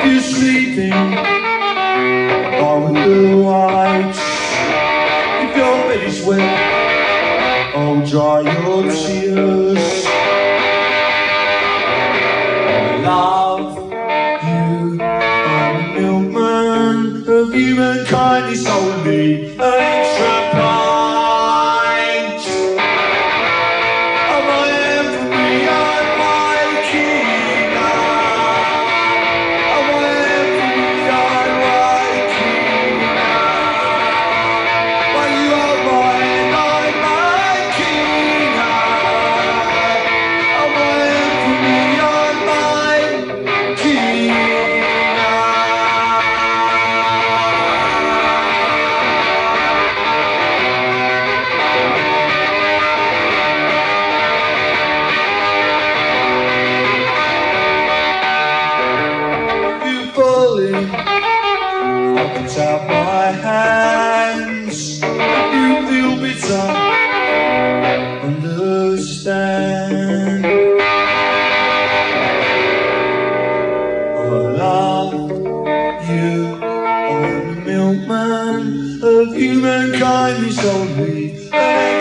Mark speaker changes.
Speaker 1: you're sleeping, borrow the lights. If your bed is wet, I'll dry your tears. I love you, I'm the milkman of humankind. It's only an extra pint. Am I every unliking? Am I every unliking? But you are mine, I'm my king. Am I every unliking? You falling, I put out my hands. If you feel bitter, understand. I love you, I'm the milkman of humankind. It's only an